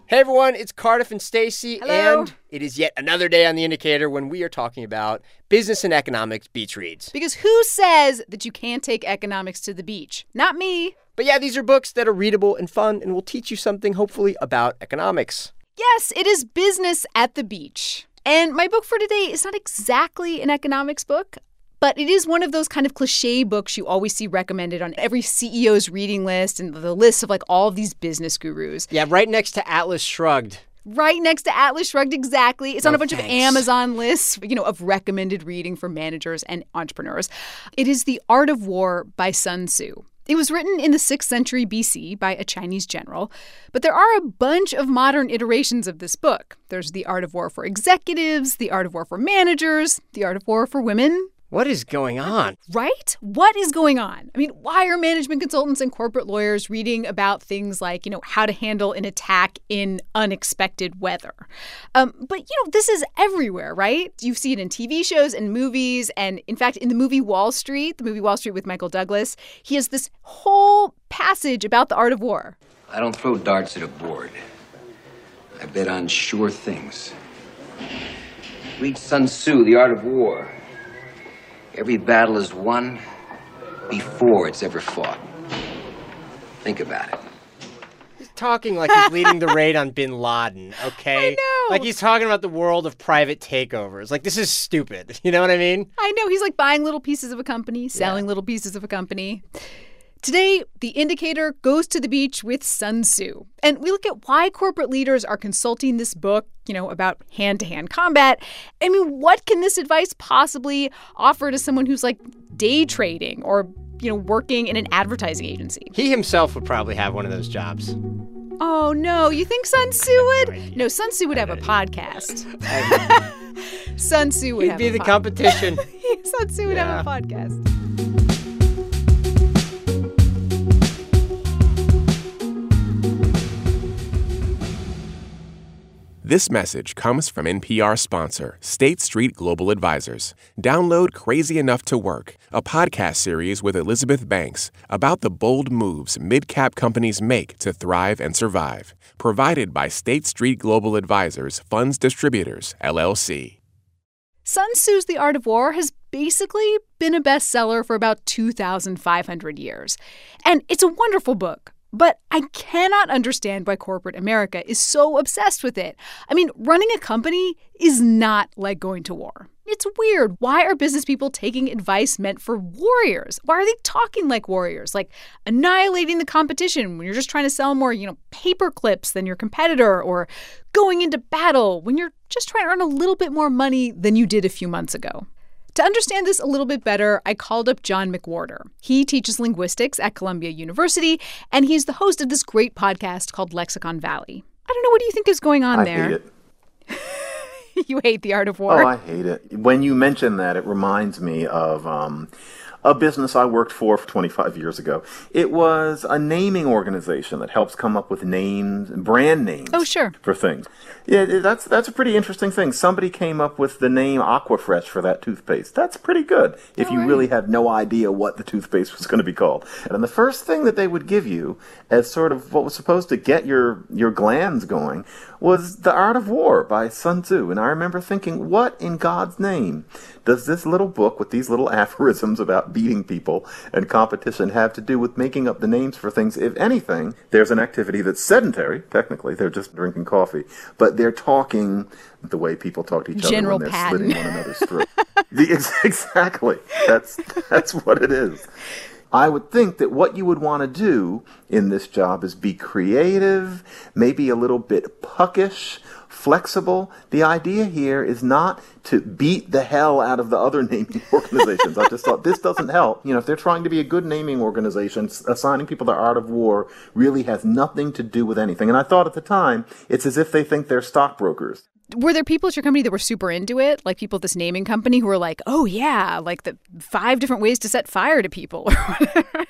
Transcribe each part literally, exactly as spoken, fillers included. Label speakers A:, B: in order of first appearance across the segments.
A: Hey everyone, it's Cardiff and Stacey,
B: Hello.
A: and it is yet another day on The Indicator when we are talking about business and economics beach reads.
B: Because who says that you can't take economics to the beach? Not me.
A: But yeah, these are books that are readable and fun and will teach you something, hopefully, about economics.
B: Yes, it is business at the beach. And my book for today is not exactly an economics book, but it is one of those kind of cliche books you always see recommended on every C E O's reading list and the list of like all of these business gurus.
A: Yeah, right next to Atlas Shrugged.
B: Right next to Atlas Shrugged, exactly. It's
A: No,
B: on a bunch
A: thanks.
B: of Amazon lists, you know, of recommended reading for managers and entrepreneurs. It is The Art of War by Sun Tzu. It was written in the sixth century B C by a Chinese general, but there are a bunch of modern iterations of this book. There's The Art of War for executives, The Art of War for managers, The Art of War for women.
A: What is going on?
B: Right? What is going on? I mean, why are management consultants and corporate lawyers reading about things like, you know, how to handle an attack in unexpected weather? Um, but, you know, this is everywhere, right? You see it in T V shows and movies. And in fact, in the movie Wall Street, the movie Wall Street with Michael Douglas, he has this whole passage about the art of war.
C: I don't throw darts at a board. I bet on sure things. Read Sun Tzu, The Art of War. Every battle is won before it's ever fought. Think about it.
A: He's talking like he's leading the raid on bin Laden, okay?
B: I know.
A: Like he's talking about the world of private takeovers. Like, this is stupid. You know what I mean?
B: I know. He's like buying little pieces of a company, selling little pieces of a company. Today, The Indicator goes to the beach with Sun Tzu. And we look at why corporate leaders are consulting this book, you know, about hand-to-hand combat. I mean, what can this advice possibly offer to someone who's like day trading or, you know, working in an advertising agency?
A: He himself would probably have one of those jobs.
B: Oh, no. You think Sun Tzu would? No, Sun Tzu would have a podcast. Sun Tzu would
A: He'd
B: have
A: be
B: a
A: the
B: pod-
A: competition.
B: Sun Tzu would
A: Yeah.
B: have a podcast.
D: This message comes from N P R sponsor, State Street Global Advisors. Download Crazy Enough to Work, a podcast series with Elizabeth Banks about the bold moves mid-cap companies make to thrive and survive. Provided by State Street Global Advisors Funds Distributors, L L C.
B: Sun Tzu's The Art of War has basically been a bestseller for about two thousand five hundred years. And it's a wonderful book. But I cannot understand why corporate America is so obsessed with it. I mean, running a company is not like going to war. It's weird. Why are business people taking advice meant for warriors? Why are they talking like warriors? Like annihilating the competition when you're just trying to sell more, you know, paper clips than your competitor, or going into battle when you're just trying to earn a little bit more money than you did a few months ago. To understand this a little bit better, I called up John McWhorter. He teaches linguistics at Columbia University, and he's the host of this great podcast called Lexicon Valley. I don't know, what do you think is going on
E: I
B: there?
E: hate it.
B: You hate The Art of War?
E: Oh, I hate it. When you mention that, it reminds me of um, a business I worked for twenty-five years ago. It was a naming organization that helps come up with names, brand names.
B: Oh, sure.
E: For things. Yeah, that's that's a pretty interesting thing. Somebody came up with the name Aquafresh for that toothpaste. That's pretty good if
B: All
E: you
B: right.
E: really had no idea what the toothpaste was going to be called. And the first thing that they would give you as sort of what was supposed to get your, your glands going was The Art of War by Sun Tzu. And I remember thinking, what in God's name does this little book with these little aphorisms about beating people and competition have to do with making up the names for things? If anything, there's an activity that's sedentary. Technically, they're just drinking coffee. But they're talking the way people talk to each
B: General
E: other when they're
B: Patton.
E: slitting one another's throat. the, ex- exactly. That's that's what it is. I would think that what you would want to do in this job is be creative, maybe a little bit puckish, flexible. The idea here is not to beat the hell out of the other naming organizations. I just thought this doesn't help. You know, if they're trying to be a good naming organization, assigning people the art of war really has nothing to do with anything. And I thought at the time, it's as if they think they're stockbrokers.
B: Were there people at your company that were super into it? Like people at this naming company who were like, oh, yeah, like the five different ways to set fire to people or whatever?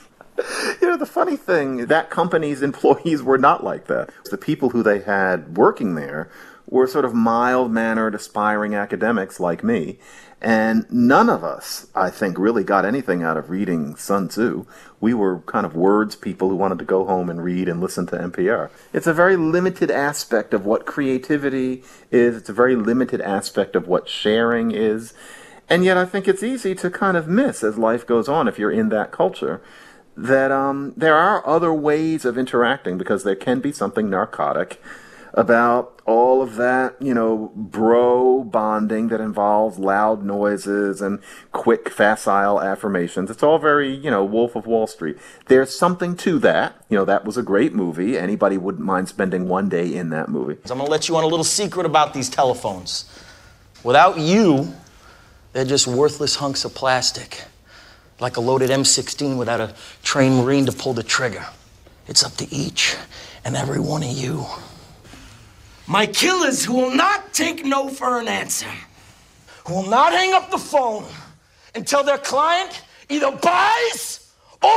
E: You know, the funny thing, that company's employees were not like that. The people who they had working there were sort of mild-mannered, aspiring academics like me. And none of us, I think, really got anything out of reading Sun Tzu. We were kind of words people who wanted to go home and read and listen to N P R. It's a very limited aspect of what creativity is. It's a very limited aspect of what sharing is. And yet I think it's easy to kind of miss as life goes on if you're in that culture, that um, there are other ways of interacting, because there can be something narcotic about all of that, you know, bro bonding that involves loud noises and quick, facile affirmations. It's all very, you know, Wolf of Wall Street. There's something to that. You know, that was a great movie. Anybody wouldn't mind spending one day in that movie.
F: I'm going to let you on a little secret about these telephones. Without you, they're just worthless hunks of plastic. Like a loaded M sixteen without a trained Marine to pull the trigger. It's up to each and every one of you. My killers who will not take no for an answer. Who will not hang up the phone until their client either buys or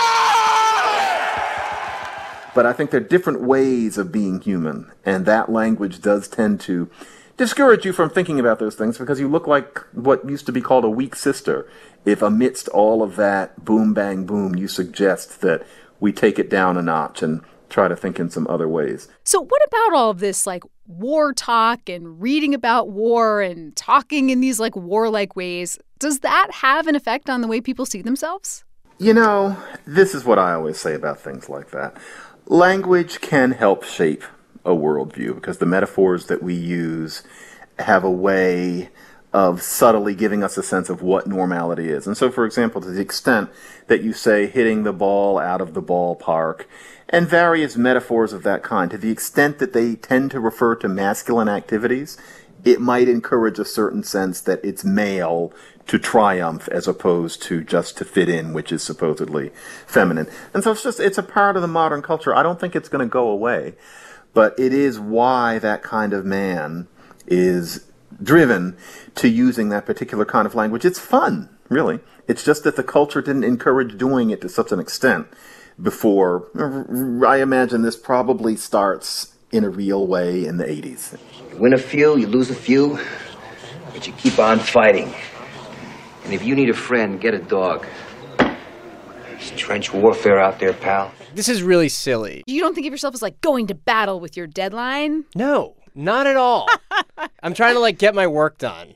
F: dies!
E: But I think there are different ways of being human, and that language does tend to discourage you from thinking about those things, because you look like what used to be called a weak sister if amidst all of that boom, bang, boom, you suggest that we take it down a notch and try to think in some other ways.
B: So what about all of this, like, war talk and reading about war and talking in these, like, warlike ways? Does that have an effect on the way people see themselves?
E: You know, this is what I always say about things like that. Language can help shape a worldview, because the metaphors that we use have a way of subtly giving us a sense of what normality is. And so, for example, to the extent that you say hitting the ball out of the ballpark and various metaphors of that kind, to the extent that they tend to refer to masculine activities, it might encourage a certain sense that it's male to triumph as opposed to just to fit in, which is supposedly feminine. And so it's just, it's a part of the modern culture. I don't think it's going to go away, but it is why that kind of man is driven to using that particular kind of language. It's fun, really. It's just that the culture didn't encourage doing it to such an extent before. I imagine this probably starts in a real way in the eighties.
C: You win a few, you lose a few, but you keep on fighting. And if you need a friend, get a dog. There's trench warfare out there, pal.
A: This is really silly.
B: You don't think of yourself as, like, going to battle with your deadline?
A: No, not at all. I'm trying to, like, get my work done.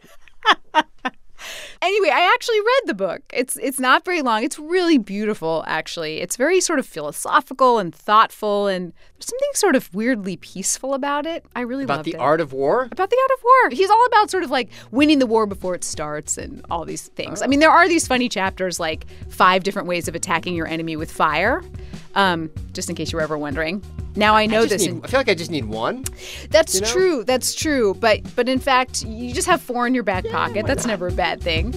B: Anyway, I actually read the book. It's it's not very long. It's really beautiful, actually. It's very sort of philosophical and thoughtful, and there's something sort of weirdly peaceful about it. I really
A: About
B: loved
A: the
B: it.
A: art of war?
B: About the art of war. He's all about sort of like winning the war before it starts and all these things. Oh. I mean, there are these funny chapters like five different ways of attacking your enemy with fire, um, just in case you were ever wondering. Now I know
A: I
B: this.
A: Need,
B: in,
A: I feel like I just need one.
B: That's
A: you know?
B: true. That's true. But but in fact, you just have four in your back
A: yeah,
B: pocket. That's
A: not?
B: never a bad thing.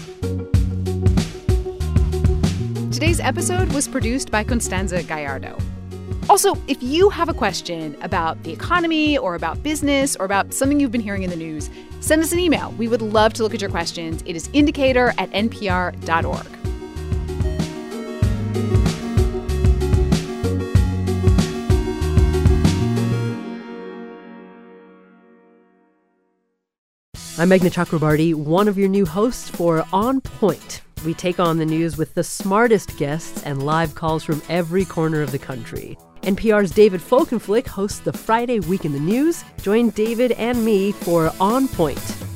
B: Today's episode was produced by Constanza Gallardo. Also, if you have a question about the economy or about business or about something you've been hearing in the news, send us an email. We would love to look at your questions. It is indicator at n p r dot org.
G: I'm Meghna Chakrabarti, one of your new hosts for On Point. We take on the news with the smartest guests and live calls from every corner of the country. N P R's David Folkenflik hosts the Friday Week in the News. Join David and me for On Point.